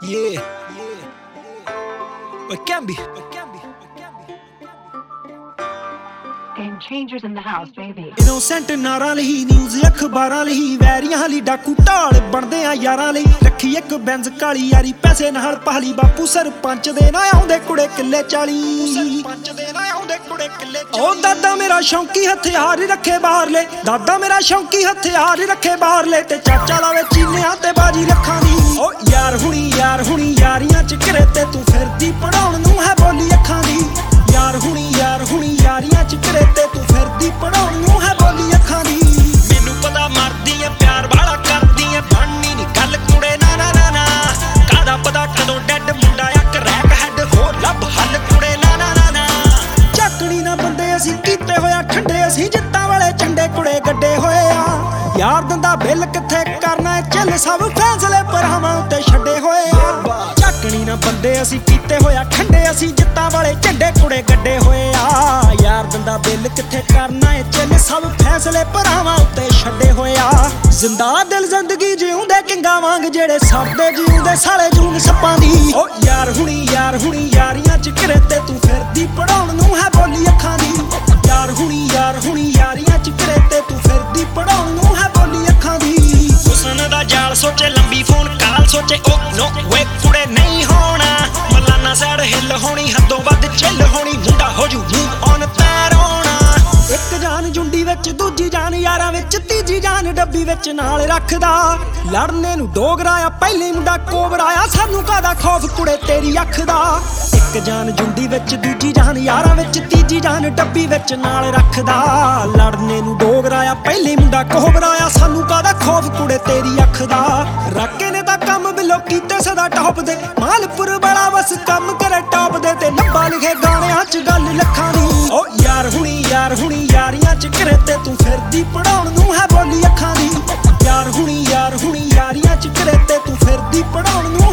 Yeah. It can be. Game changers in the house, baby. Innocent ਨਾਰਾਂ ਲਈ news ਅਖਬਾਰਾਂ ਲਈ ਵੈਰੀਆਂ ਲਈ ਡਾਕੂ ਢਾਲ ਬਣਦੇ ਆ ਯਾਰਾਂ ਲਈ ਰੱਖੀ ਇੱਕ ਬੈਂਜ਼ ਕਾਲੀ ਯਾਰੀ ਪੈਸੇ ਨਾਲ ਪਹਾਲੀ ਬਾਪੂ ਸਰਪੰਚ ਦੇ ਨਾ ਆਉਂਦੇ ਕੁੜੇ ਕਿੱਲੇ 40 ਸਰਪੰਚ ਦੇ ਨਾ ਆਉਂਦੇ ਕੁੜੇ ਕਿੱਲੇ 40 ਉਹ ਦਾਦਾ ਮੇਰਾ ਸ਼ੌਂਕੀ ਹਥਿਆਰ ਰੱਖੇ ਬਾਹਰਲੇ ਦਾਦਾ ਮੇਰਾ ਸ਼ੌਂਕੀ ਹਥਿਆਰ ਰੱਖੇ ਬਾਹਰਲੇ ਤੇ ਚਾਚਾ ਲਾਵੇ ਚੀਨਿਆਂ ਤੇ ਬਾਜੀ ਰੱਖਾਂ ਦੀ ਓ ਯਾਰ ਹੁਣੀ ਯਾਰੀਆਂ ਚ ਘਰੇ ਤੇ ਤੂੰ ਫਿਰਦੀ ਪੜਾਉਣ ਨੂੰ ਹੈ ਬੋਲੀ ਅੱਖਾਂ ਦੀ ਯਾਰ ਹੁਣੀ ਯਾਰੀਆਂ ਚ ਘਰੇ ਤੇ ਤੂੰ ਫਿਰਦੀ ਪੜਾਉਣ ਨੂੰ ਹੈ ਬੋਲੀ ਅੱਖਾਂ ਦੀ ਮੈਨੂੰ ਪਤਾ ਮਰਦੀ ਐ ਪਿਆਰ ਵਾਲਾ ਕਰਦੀ ਐ ਬਣਨੀ ਨੀ ਗੱਲ ਕੁੜੇ ਨਾ ਨਾ ਨਾ ਨਾ ਕਾਹਦਾ ਪਤਾ ਕਦੋਂ ਡੈਡ ਮੁੰਡਾ ਆ ਕਰੈਕ ਹੈਡ ਹੋ ਲੱਭ ਹੱਲ ਕੁੜੇ ਨਾ ਨਾ ਨਾ ਨਾ ਚੱਕਣੀ ਨਾ ਬੰਦੇ ਅਸੀਂ ਕੀਤੇ ਹੋਇਆ ਠੰਡੇ ਅਸੀਂ ਜਿੱਤਾਂ ਵਾਲੇ ਝੰਡੇ ਕੁੜੇ ਗੱਡੇ ਹੋਏ ਆ ਯਾਰ ਦੰਦਾ ਬਿੱਲ ਕਿੱਥੇ ਕਰਨਾ ਚੱਲ ਸਭ ਫੈਸਲੇ ਪਰਾਵਾਂ ਉੱਤੇ ਛੱਡੇ ਹੋਏ ਆ ਚੱਕਣੀ ਨਾ ਬੰਦੇ ਅਸੀਂ ਕੀਤੇ ਹੋਇਆ ਠੰਡੇ ਅਸੀਂ ਜਿੱਤਾਂ ਵਾਲੇ ਝੰਡੇ ਕੁੜੇ ਗੱਡੇ ਹੋਏ ਆ ਯਾਰ ਦੰਦਾ ਬਿੱਲ ਕਿੱਥੇ ਕਰਨਾ ਏ ਚੱਲ ਸਭ ਫੈਸਲੇ ਪਰਾਵਾਂ ਉੱਤੇ ਛੱਡੇ ਹੋਏ ਆ ਜ਼ਿੰਦਾ ਦਿਲ ਜ਼ਿੰਦਗੀ ਜਿਉਂਦੇ ਕਿੰਗਾ ਵਾਂਗ ਜਿਹੜੇ ਸਭਦੇ ਜਿਉਂਦੇ ਸਾਲੇ ਜੂਨ ਸੱਪਾਂ ਦੀ ਓ ਯਾਰ ਹੁਣੀ ਯਾਰੀਆਂ ਚ ਘਰੇ ਤੇ ਤੂੰ ਫਿਰਦੀ ਪੜਾਉਣ ਨੂੰ ਹੈ ਬੋਲੀ ਅੱਖਾਂ ਦੀ ਯਾਰ ਹੁਣੀ ਯਾਰੀਆਂ ਚ ਘਰੇ ਤੇ ਤੂੰ ਫਿਰਦੀ ਪੜਾਉਣ ਨੂੰ ਹੈ ਬੋਲੀ ਅੱਖਾਂ ਦੀ ਹੁਸਨ ਦਾ ਜਾਲ ਸੋਚੇ ਲੰਬੀ ਫੋਨ ਕਾਲ ਸੋਚੇ ਓ ਨੋ ਵੇ ਕੁੜੇ ਨਹੀਂ ਹੋਣਾ ਮਲਾਨਾ ਸਾਈਡ ਹਿੱਲ ਹੋਣੀ ਹੱਦੋਂ ਵੱਧ ਚਿੱਲ ਹੋਣੀ ਮੁੰਡਾ ਹੋ ਜੂ ਮੂਵ ਔਨ ਤੈਰੋਣਾ ਇੱਕ ਜਾਨ ਜੁੰਡੀ ਵਿੱਚ ਦੂਜੀ ਜਾਨ ਯਾਰਾਂ ਵਿੱਚ ਤੀਜੀ ਜਾਨ ਡੱਬੀ ਵਿੱਚ ਨਾਲ ਰੱਖਦਾ ਲੜਨੇ ਨੂੰ ਡੋਗਰਾਇਆ ਪਹਿਲੇ ਮੁੰਡਾ ਕੋਬਰਾਇਆ ਸਾਨੂੰ ਕਾਹਦਾ ਖੌਫ ਕੁੜੇ ਤੇਰੀ ਅੱਖ ਦਾ ਇੱਕ ਜਾਨ ਜੁੰਡੀ ਵਿੱਚ ਦੂਜੀ ਜਾਨ ਯਾਰਾਂ ਵਿੱਚ ਤੀਜੀ ਜਾਨ ਡੱਬੀ ਵਿੱਚ ਨਾਲ ਰੱਖਦਾ ਲੜਨੇ ਨੂੰ ਡੋਗਰਾਇਆ ਪਹਿਲੇ ਮੁੰਡਾ ਕੋਬਰਾਇਆ ਸਾਨੂੰ ਕਾਹਦਾ ਖੌਫ ਕੁੜੇ ਤੇਰੀ ਅੱਖ ਦਾ ਰਾਕੇ ਨੇ ਤਾਂ ਕੰਮ ਬਿਲੋ ਕੀਤੇ ਸਦਾ ਟੌਪ ਦੇ ਮਾਲਪੁਰ ਵਾਲਾ ਬਸ ਕੰਮ ਕਰੇ ਟੌਪ ਦੇ ਤੇ ਲੱਭਾ ਲਿਖੇ ਗਾਣਿਆਂ ਚ ਗੱਲ ਲੱਖਾਂ ਦੀ ਓ ਯਾਰ ਹੁਣੀ ਯਾਰੀਆਂ ਚ ਘਰੇ ਤੇ ਤੂੰ ਫਿਰਦੀ ਪੜਾਉਣ ਨੂੰ ਹੈ ਬੋਲੀ ਅੱਖਾਂ ਦੀ ਯਾਰ ਹੁਣੀ ਯਾਰੀਆਂ ਚ ਘਰੇ ਤੇ ਤੂੰ ਫਿਰਦੀ ਪੜਾਉਣ ਨੂੰ